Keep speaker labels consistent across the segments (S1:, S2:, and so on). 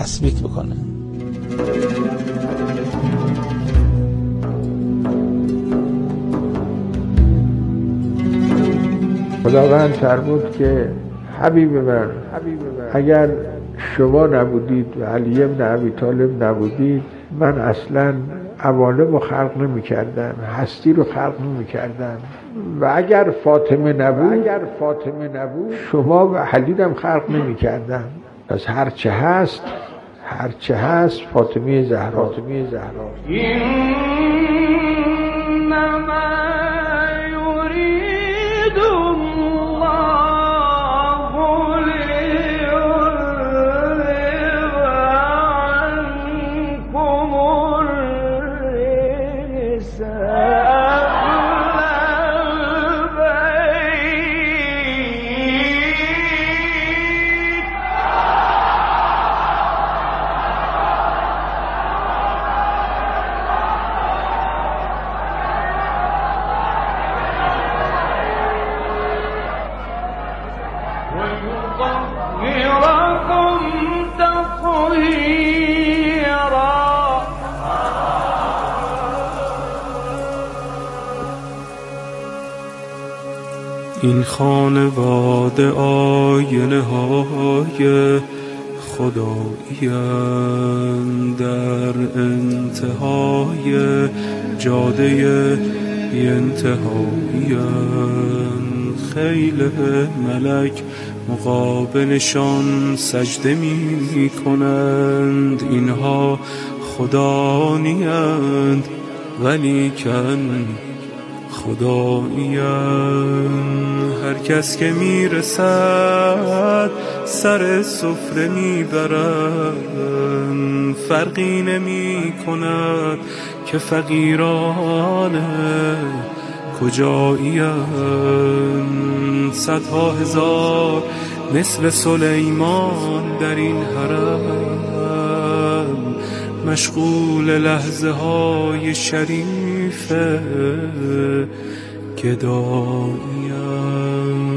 S1: تثبیت بکنه.
S2: خداوند فرمود که حبیب من اگر شما نبودید و علی بن ابی طالب نبودید من اصلا عوالم رو خلق نمی کردم، هستی رو خلق نمی کردم و اگر فاطمه نبود شما و علی هم خلق نمی کردم. پس هرچه هست فاطمه زهرا.
S3: این خانواده آینه های خدایی‌اند در انتهای جاده بی انتهایی‌اند. خیل ملک مقابلشان سجده می کنند. اینها خدا نیند ولیکن خدایی‌اند. هر کس که میرسد سر سفره میبرند. فرقی نمی کند که فقیران کجایی‌اند. صدها هزار مثل سلیمان در این حرم مشغول لحظه های شریف گدایی‌اند.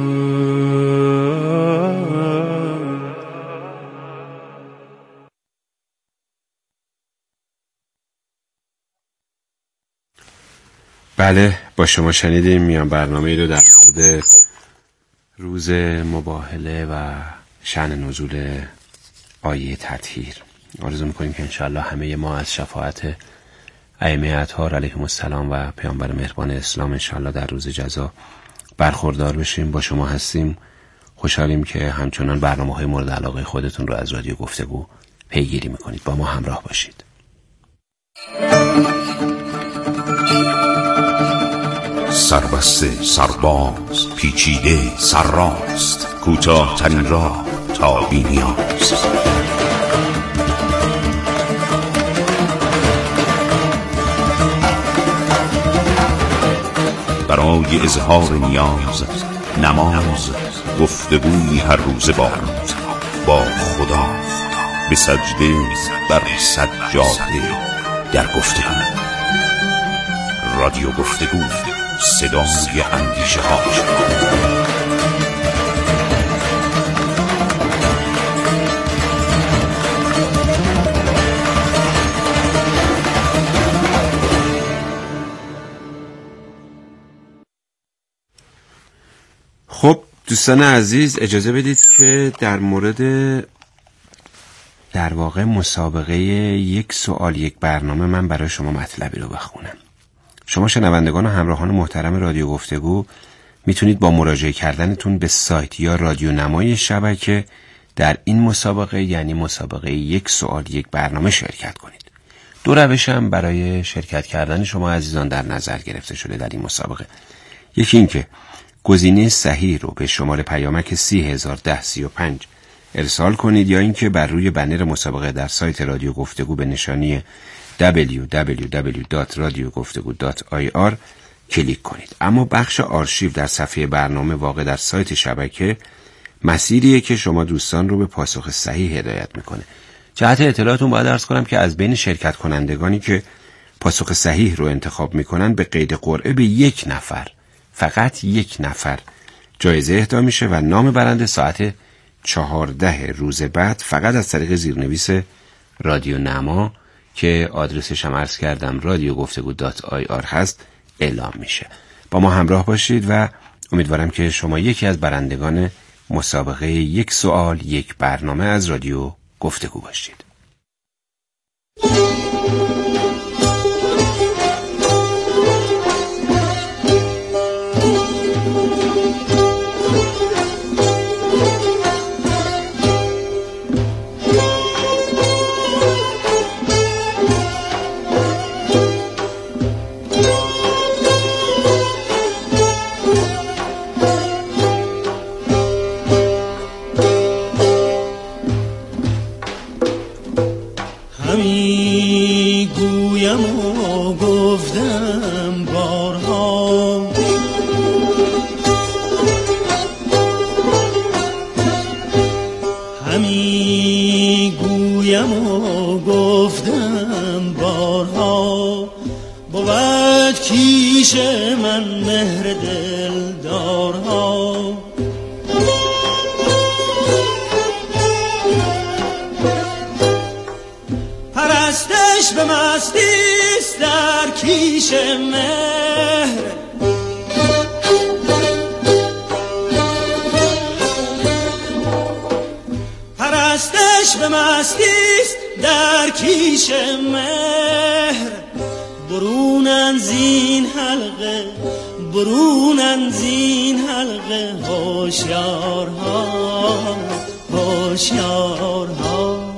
S4: بله، با شما شنیدیم میان برنامه رو در مورد روز مباهله و شأن نزول آیه تطهیر. آرزو میکنیم که انشاءالله همه ما از شفاعت ائمه اطهار علیهم السلام و پیامبر مهربان اسلام انشاءالله در روز جزا برخوردار بشیم. با شما هستیم، خوشحالیم که همچنان برنامه‌های مورد علاقه خودتون رو از رادیو گفتگو پیگیری میکنید. با ما همراه باشید.
S5: سربسته، سرباز، پیچیده، سرراست، کوتاه ترین راه تا بی‌نیاز. برای اظهار نیاز، نماز، گفتگوی هر روزه با خدا، به سجده بر سجاده در گفتگو. رادیو گفتگو، صدای اندیشه ها.
S4: خب دوستان عزیز، اجازه بدید که در واقع مسابقه یک سوال یک برنامه من برای شما مطلبی رو بخونم. شما شنوندگان و همراهان محترم رادیو گفتگو میتونید با مراجعه کردنتون به سایت یا رادیو نمای شبکه در این مسابقه، یعنی مسابقه یک سوال یک برنامه، شرکت کنید. دو روش هم برای شرکت کردن شما عزیزان در نظر گرفته شده در این مسابقه. یکی این که گزینه صحیح رو به شماره پیامک 301035 ارسال کنید، یا اینکه بر روی بنر مسابقه در سایت رادیو گفتگو به نشانی www.radiogoftegu.ir کلیک کنید. اما بخش آرشیو در صفحه برنامه واقع در سایت شبکه مسیریه که شما دوستان رو به پاسخ صحیح هدایت میکنه. جهت اطلاعاتون باید عرض کنم که از بین شرکت کنندگانی که پاسخ صحیح رو انتخاب میکنن به قید قرعه به یک نفر، فقط یک نفر جایزه اهدا میشه و نام برنده ساعت 14 روز بعد فقط از طریق زیرنویس رادیو نما که آدرسش هم عرض کردم radiogoftegu.ir هست اعلام میشه. با ما همراه باشید و امیدوارم که شما یکی از برندگان مسابقه یک سوال یک برنامه از رادیو گفتگو باشید.
S1: پرستش به مستیست در کیش مهر، پرستش به مستیست در کیش مهر. برونن زین حلقه، برونن زین حلقه، هوشیارها، هوشیارها.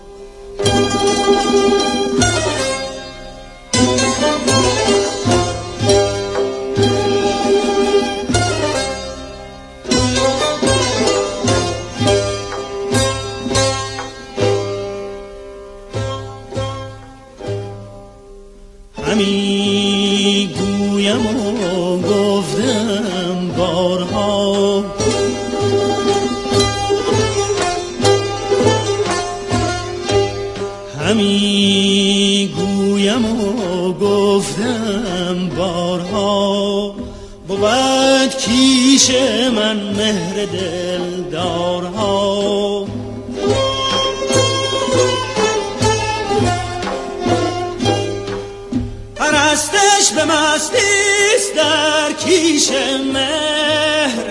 S1: همی گویم و گفتم بارها، همی گویم و گفتم بارها. بود کیش من مهر دلدارها. پرستش به مستیست در کیش مهر،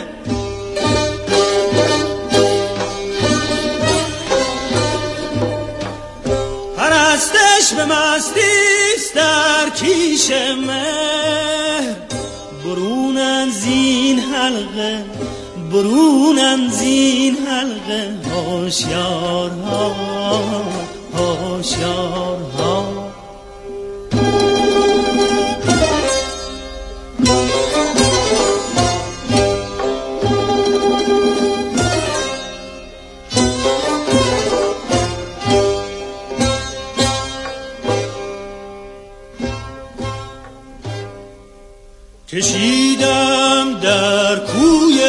S1: پرستش به مستیست در کیش مهر. برونن زین حلقه، برونن زین حلقه، هوشیارها، هوشیارها. کشیدم در کوی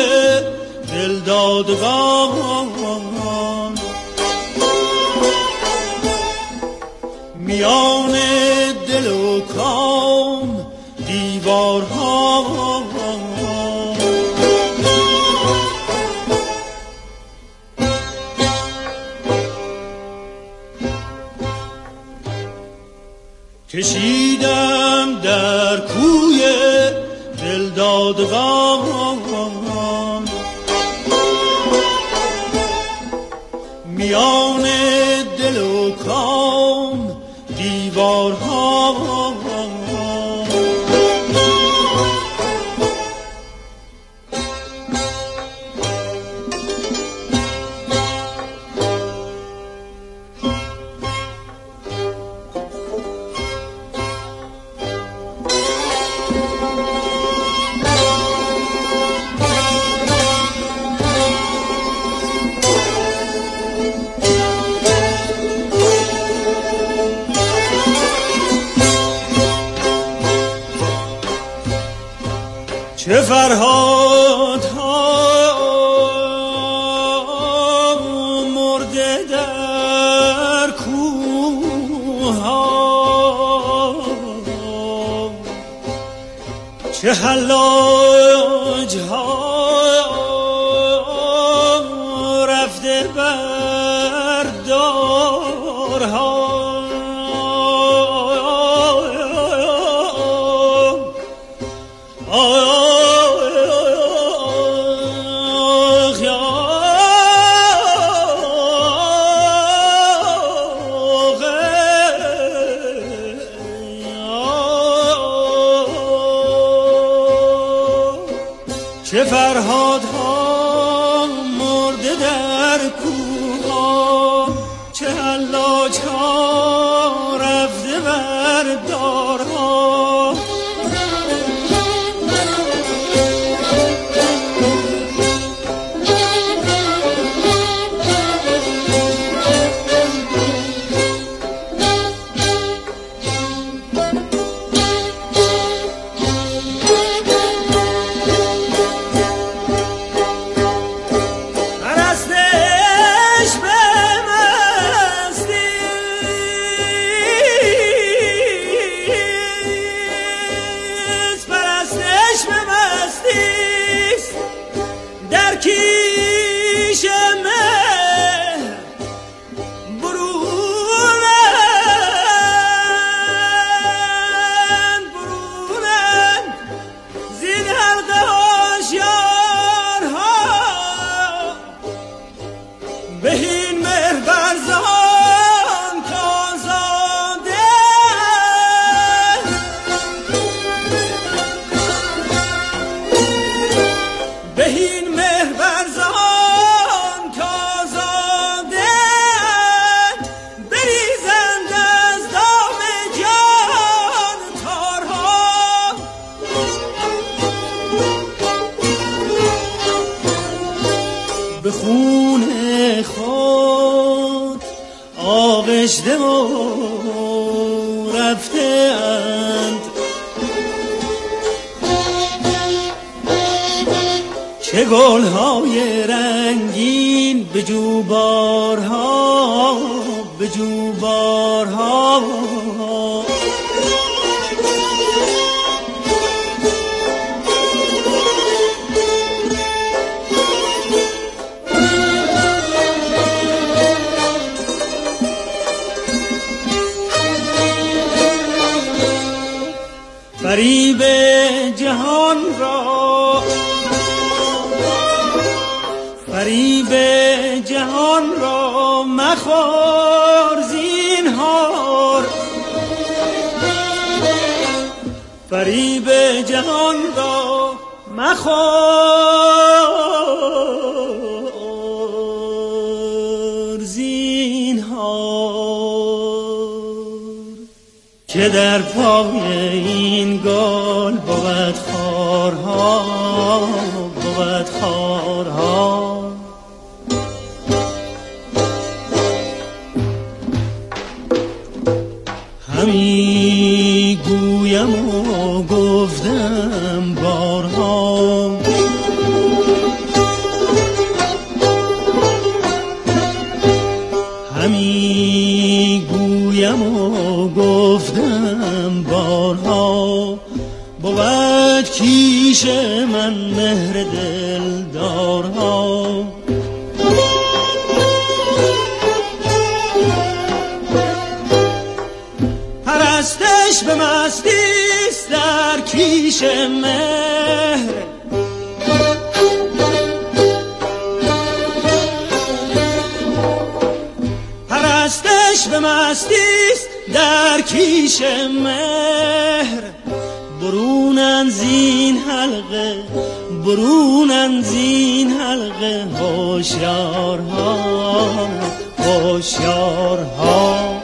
S1: دلدادگان، میان دل و کام دیوارها. کشیدم در کوی دلدادگان، میان دل و کام دیوارها. چه فرهادها مرده در کوها، چه حلاجها رفته چه فرهادها مرده در کوها، چه حلاجها رفته بر دارها. به خون خود آغشته و رفته اند، چه گلهای رنگین به جوبارها، به جوبارها. فریب جهان را، فریب جهان را مخور زینهار، فریب جهان را مخور زینهار، که در پای این گل بود خارها، بود خارها. همی گویم و گفتم بارها، همی گویم و گفتم بارها، بود کیش من مهر دلدارها. پرستش به مستیست در کیش مهر، پرستش به مستیست در کیش مهر. برونن زین حلقه، برونن زین حلقه هوشیارها، هوشیارها.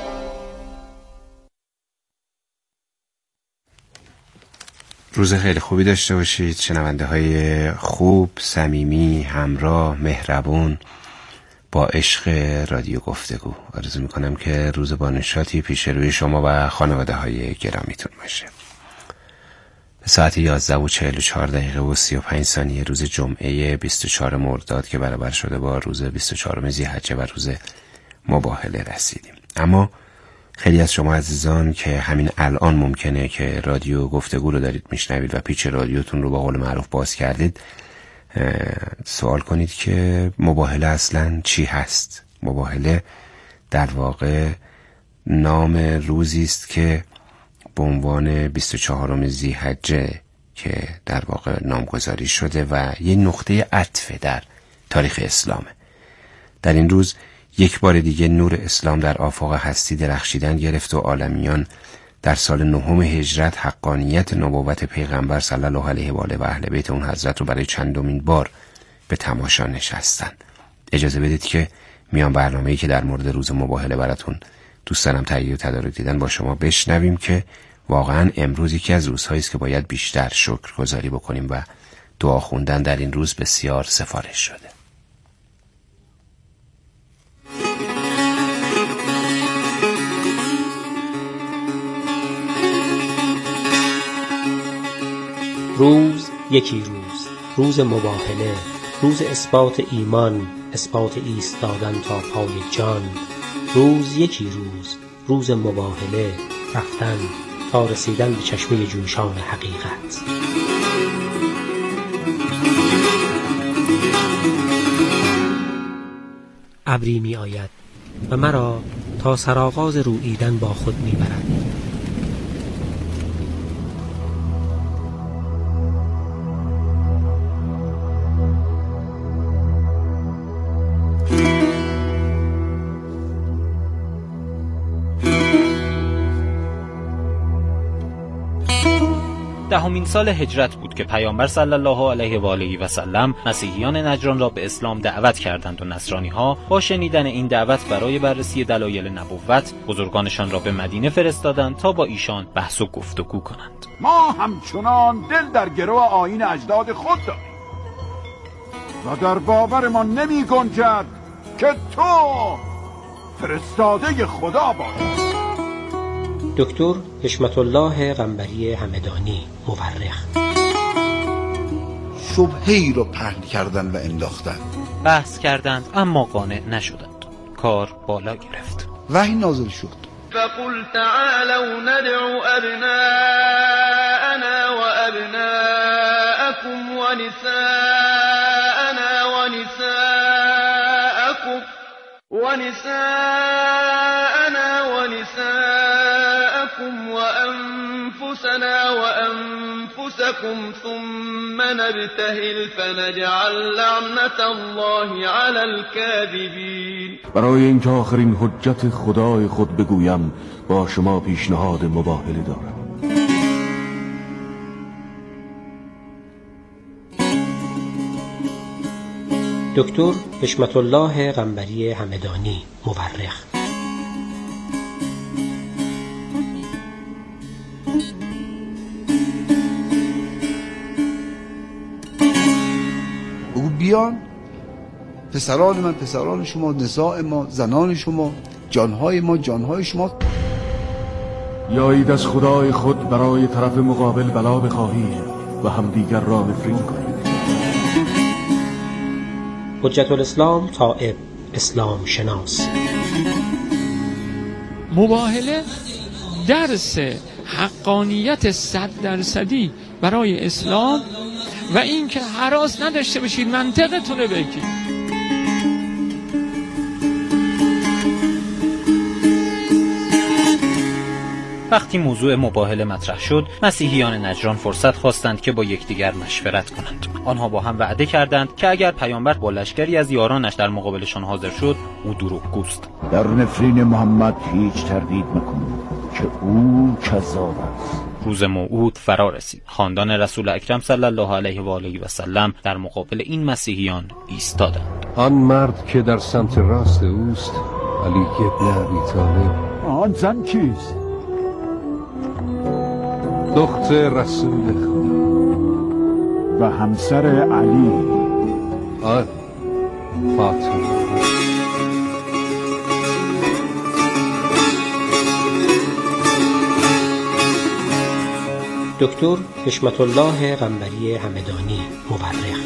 S4: روز خیلی خوبی داشته باشید شنونده های خوب، صمیمی، همراه، مهربون با عشق رادیو گفتگو. آرزو میکنم که روز با نشاطی پیش روی شما و خانواده های گرامیتون باشه. به ساعت 11:44 و 35 ثانیه روز جمعه 24 مرداد که برابر شده با روز 24 ذی‌حجه و روز مباهله رسیدیم. اما خیلی از شما عزیزان که همین الان ممکنه که رادیو گفتگو رو دارید میشنوید و پیچ رادیوتون رو با قول معروف باز کردید، سوال کنید که مباهله اصلا چی هست؟ مباهله در واقع نام روزی است که به عنوان 24 ذی‌حجه که در واقع نامگذاری شده و یه نقطه عطف در تاریخ اسلامه. در این روز یک بار دیگه نور اسلام در آفاق هستی درخشیدن گرفت و عالمیان در سال 9 هجرت حقانیت نبوت پیغمبر صلی الله علیه و آله و اهل بیت اون حضرت رو برای چندمین بار به تماشا نشستن. اجازه بدید که میان برنامه‌ای که در مورد روز مباهله براتون دوست دارم تهیه و تدارک دیدن با شما بشنویم که واقعا امروز یکی از روزهایی است که باید بیشتر شکرگزاری بکنیم و دعا خوندن در این روز بسیار سفارش شده.
S6: روز یکی روز مباهله، روز اثبات ایمان، اثبات ایستادن تا پای جان. روز یکی روز مباهله، رفتن تا رسیدن به چشمه جوشان حقیقت. ابری می آید و مرا تا سرآغاز روییدن با خود می برد.
S7: دهمین سال هجرت بود که پیامبر صلی الله علیه و آله و سلم مسیحیان نجران را به اسلام دعوت کردند و نصرانی‌ها با شنیدن این دعوت برای بررسی دلایل نبوت بزرگانشان را به مدینه فرستادند تا با ایشان بحث و گفتگو کنند.
S8: ما همچنان دل در گرو آیین اجداد خود داریم و در باورمان نمی گنجد که تو فرستاده خدا باشی.
S6: دکتر حشمت الله قنبری همدانی، مورخ.
S9: شبهه‌ای رو پهن کردن و انداختن،
S7: بحث کردند اما قانع نشدند. کار بالا گرفت.
S9: وحی نازل شد.
S1: فقل تعالوا ندعو ابناءنا وابناءكم ونساءنا ونساءكم وأنفسنا وأنفسكم ثم نبتهل فنجعل لعنة الله على الكاذبين.
S10: برای اینکه آخرین حجت خدای خود بگویم با شما پیشنهاد مباهله دارم.
S6: دکتر حشمت الله قنبری همدانی، مورخ.
S9: بگو بیان پسران من پسران شما، نساء ما زنان شما، جانهای ما جانهای شما.
S10: یایید از خدای خود برای طرف مقابل بلا بخواهید و همدیگر را نفرین کنید.
S6: حجت الاسلام طائب، اسلام شناس.
S11: مباهله درس حقانیت 100% برای اسلام و این که هراس نداشته باشید، منطقتون رو بگید.
S7: وقتی موضوع مباهله مطرح شد، مسیحیان نجران فرصت خواستند که با یکدیگر مشورت کنند. آنها با هم وعده کردند که اگر پیامبر با لشکری از یارانش در مقابلشان حاضر شد، او دروغگوست.
S8: در نفرین محمد هیچ تردید مکن که او کذاب است.
S7: روز موعود فرا رسید. خاندان رسول اکرم صلی الله علیه و آله و سلم در مقابل این مسیحیان ایستادند.
S10: آن مرد که در سمت راست اوست علی ابن ابی طالب.
S8: آن زن کیست؟
S10: دختر رسول خدا
S8: و همسر علی.
S10: فاطمه.
S6: دکتر حشمت الله قنبری همدانی، مورخ.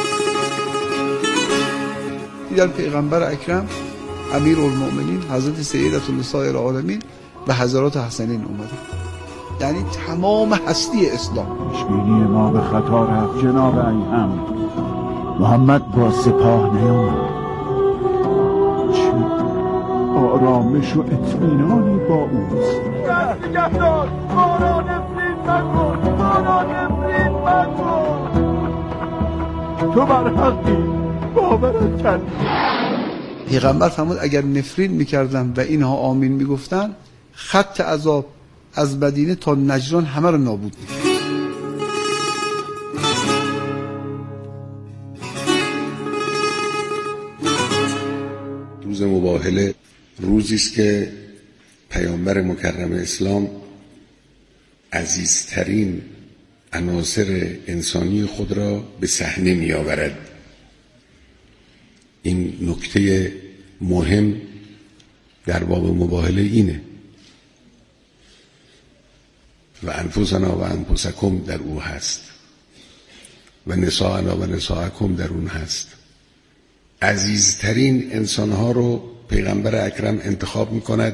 S9: دیدن پیغمبر اکرم، امیرالمؤمنین حضرت سیدة النساء العالمین و حضرات حسنین اومده، یعنی تمام هستی اسلام.
S8: پیشبینی ما به خطا رفت جناب ایهم. محمد با سپاه نیامد. آرامش و اطمینانی با اوست.
S1: دست نگه دار، ما را نفرین مکن، ما را نفرین مکن.
S8: تو بر حقی، باورت کردی.
S9: پیغمبر فرمود اگر نفرین میکردن و اینها آمین میگفتن، خط عذاب از مدینه تا نجران همه رو نابود میکرد.
S4: روز مباهله روزی است که پیامبر مکرم اسلام عزیزترین عناصر انسانی خود را به صحنه می آورد. این نکته مهم در باب مباهله اینه. و انفسنا و انفسکم در او هست و نساءنا و نساءکم در اون هست. عزیزترین انسانها رو پیغمبر اکرم انتخاب می کند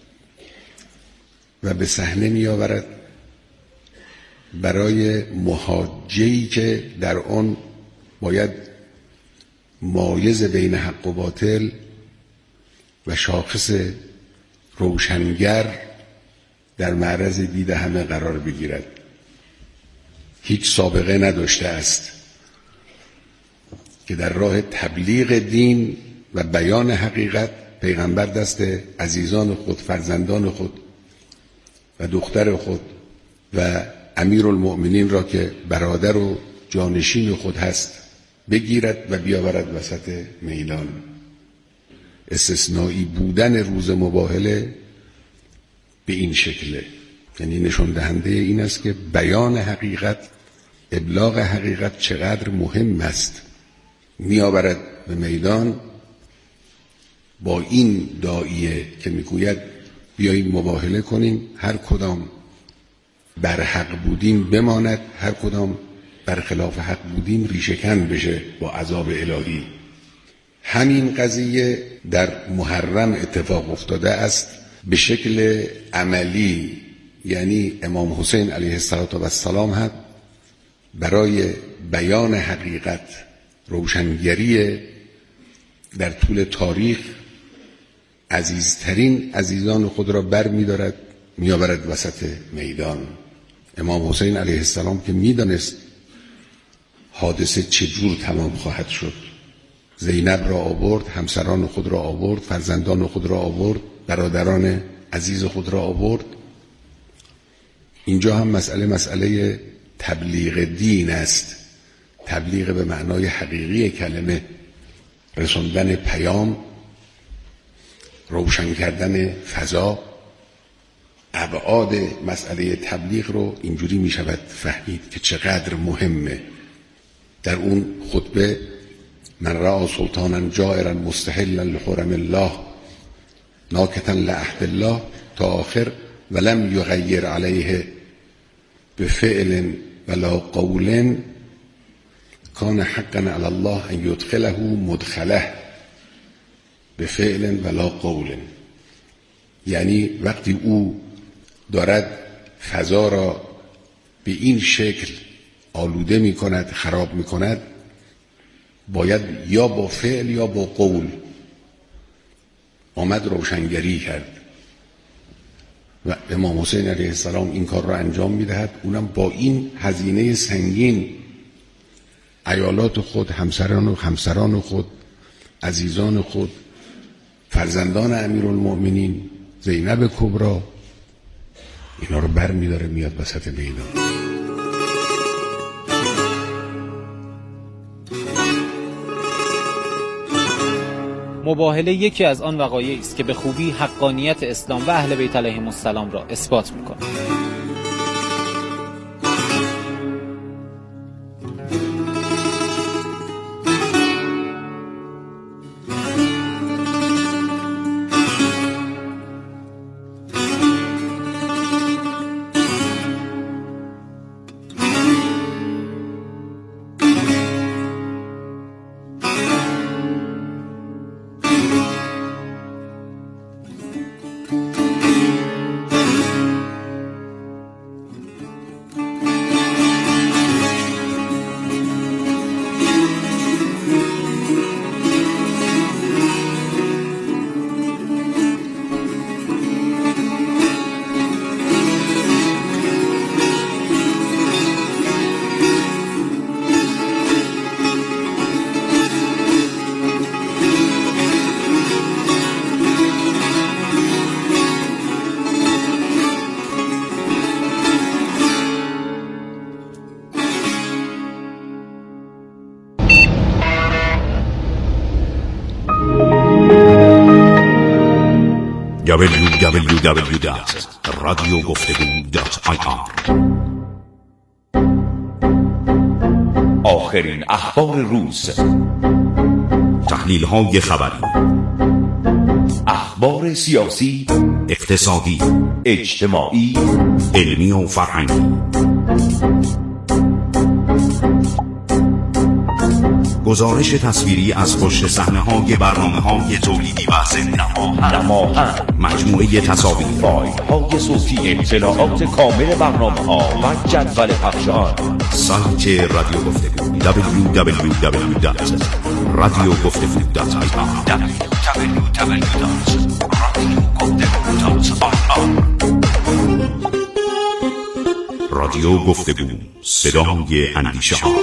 S4: و به صحنه می آورد برای محاجه‌ای که در آن باید مایز بین حق و باطل و شاخص روشنگر در معرض دید همه قرار بگیرد. هیچ سابقه نداشته است که در راه تبلیغ دین و بیان حقیقت پیغمبر دست عزیزان خود، فرزندان خود و دختر خود و امیرالمؤمنین را که برادر و جانشین خود هست بگیرد و بیاورد وسط میدان. استثنایی بودن روز مباهله به این شکله، یعنی نشان دهنده این است که بیان حقیقت، ابلاغ حقیقت چقدر مهم است. میآورد به میدان با این داعیه که میگوید بیاییم مباهله کنیم، هر کدام بر حق بودیم بماند، هر کدام بر خلاف حق بودیم ریشه‌کن بشه با عذاب الهی. همین قضیه در محرم اتفاق افتاده است به شکل عملی، یعنی امام حسین علیه السلام هم برای بیان حقیقت، روشنگری در طول تاریخ عزیزترین عزیزان خود را بر می‌دارد میآورد وسط میدان. امام حسین علیه السلام که می‌دانست حادثه چجور تمام خواهد شد، زینب را آورد، همسران خود را آورد، فرزندان خود را آورد، برادران عزیز خود را آورد. اینجا هم مسئله تبلیغ دین است، تبلیغ به معنای حقیقی کلمه، رساندن پیام، روشن کردن فضا. ابعاد مسئله تبلیغ رو اینجوری می شود فهمید که چقدر مهمه. در اون خطبه من رأى سلطانا جائرا مستحلا لحرم الله ناکتا لعهد الله تا آخر ولم یغیر علیه بفعل ولا قول کان حقا علی الله ان یدخله مدخله بفعل ولا قول. یعنی وقتی او دارد فضا را به این شکل آلوده می کند، خراب می کند، باید یا با فعل یا با قول آمد روشنگری کرد. و امام حسین علیه السلام این کار را انجام می دهد، اونم با این هزینه سنگین. عیالات خود، همسران خود، عزیزان خود، فرزندان امیرالمؤمنین، زینب کبرا، اینا رو بر می داره میاد وسط میدان.
S7: مباهله یکی از آن وقایعی است که به خوبی حقانیت اسلام و اهل بیت علیهم السلام را اثبات می‌کند.
S5: www.radioguftego.ir. آخرین اخبار روز، تحلیل‌های خبری، اخبار سیاسی، اقتصادی، اجتماعی، علمی و فرهنگی. گزارش تصویری از پشت صحنه‌های برنامه‌های تولیدی و ضمن نماهنگ، مجموعه تصاویر، فایل‌های صوتی، اطلاعات کامل برنامه‌ها و جدول پخش آن. سایت رادیو گفتگو www.radioguftego.ir. رادیو گفتگو، صدای اندیشه ها.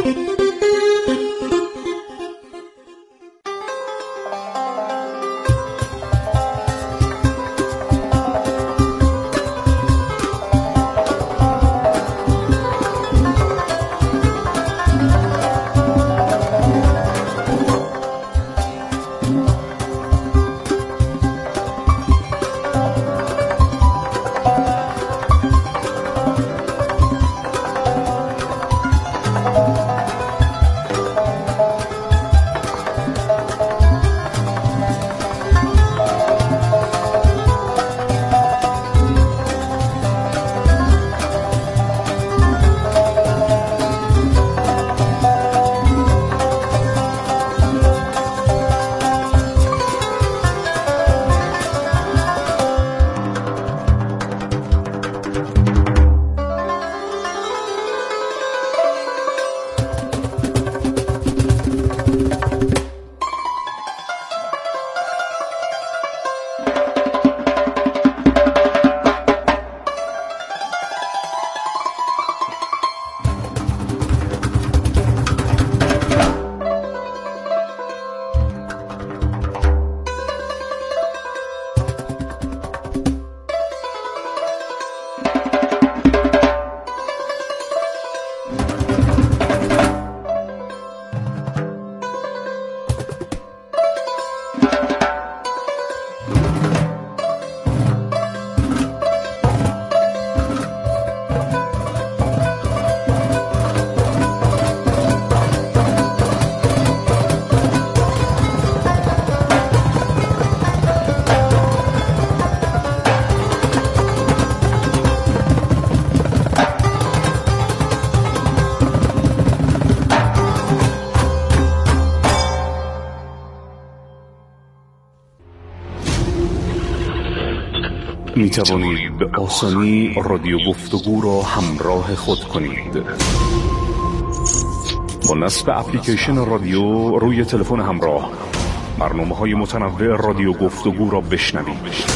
S5: می توانید به آسانی رادیو گفتگو را همراه خود کنید. با نصب اپلیکیشن رادیو روی تلفن همراه، برنامه‌های متنوع رادیو گفتگو را بشنوید.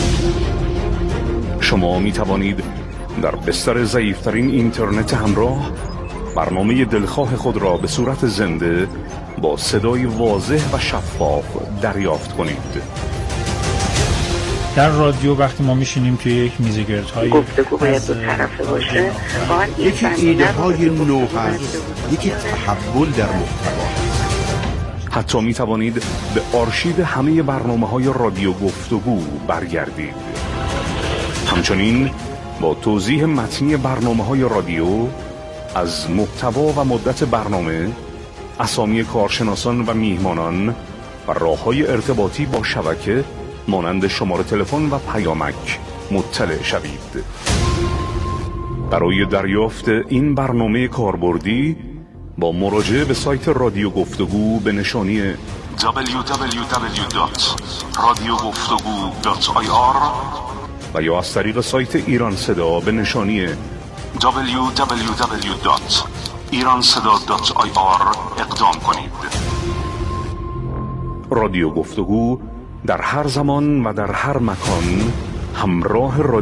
S5: شما می توانید در بستر ضعیف‌ترین اینترنت همراه برنامه دلخواه خود را به صورت زنده با صدای واضح و شفاف دریافت کنید.
S12: در رادیو وقتی ما میشینیم توی یک میزگردهای
S13: گفتگو باید دو طرفه باشه،
S5: یکی ایده های نو هست، یکی تحول در محتوا.
S10: حتی می توانید به آرشیو همه برنامه‌های رادیو گفتگو برگردید. همچنین با توضیح متنی برنامه‌های رادیو از محتوا و مدت برنامه، اسامی کارشناسان و میهمانان و راه‌های ارتباطی با شبکه مانند شماره تلفن و پیامک مطلع شوید. برای دریافت این برنامه کاربردی با مراجعه به سایت رادیو گفتگو به نشانی www.radioguftego.ir و یا از طریق سایت ایران صدا به نشانی www.iranseda.ir اقدام کنید. رادیو گفتگو در هر زمان و در هر مکان همراه رادیو